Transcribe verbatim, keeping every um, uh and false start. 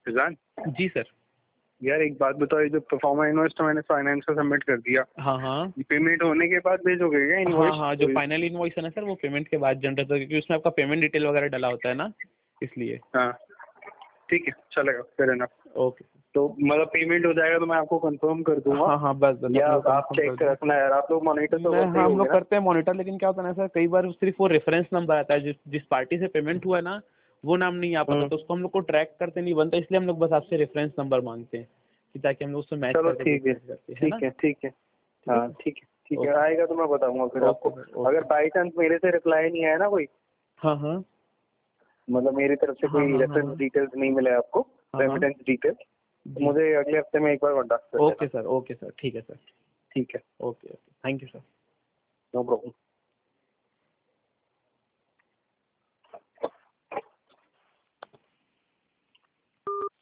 फिजान, जी sir. यार एक बात बताओ, ये जो परफॉर्मा इनवॉइस तो मैंने फाइनेंस को सबमिट कर दिया, हाँ हाँ पेमेंट होने के बाद भेजोगे क्या इनवॉइस? हाँ हाँ जो फाइनल इनवॉइस है ना सर, वो पेमेंट के बाद जनरेट होगा, क्योंकि उसमें आपका पेमेंट डिटेल वगैरह डाला होता है ना, इसलिए। हाँ ठीक है, चलेगा फिर ना। ओके। तो मतलब पेमेंट हो जाएगा तो मैं आपको कंफर्म कर दूंगा। हाँ हाँ बस बस या आप लोग आप confirm चेक कर दो। रखना यार, आप लोग मॉनिटर तो मैं करते ही हाँ हम होगे लोग ना? करते हैं मॉनिटर, लेकिन क्या होता है ना सर, कई बार सिर्फ वो रेफरेंस नंबर आता है, जिस जिस पार्टी से पेमेंट हुआ है ना, वो नाम नहीं आ पाता, तो उसको हम लोग को ट्रैक करते नहीं बनता, इसलिए हम लोग बस आपसे रेफरेंस नंबर मांगते हैं कि ताकि हम लोग उससे मैच चलो करके ठीक है, देख सकते हैं ना। ठीक है, ठीक है। ठीक है हाँ सर? ठीक है, ठीक है, ओके आएगा तो मैं बताऊंगा फिर ओके आपको। सर, अगर ओके। बाई चांस मेरे से रिप्लाई नहीं आया ना कोई, हाँ हाँ मतलब मेरी तरफ से हाँ कोई हाँ हाँ रेफरेंस हाँ डिटेल्स नहीं मिले आपको, हाँ हाँ रेमिटेंस डिटेल्स, तो जी। मुझे अगले हफ्ते में एक बार कॉन्टैक्ट कर ओके लेना। सर, ओके सर, ठीक है सर। ठीक है, okay okay, thank you sir. No problem.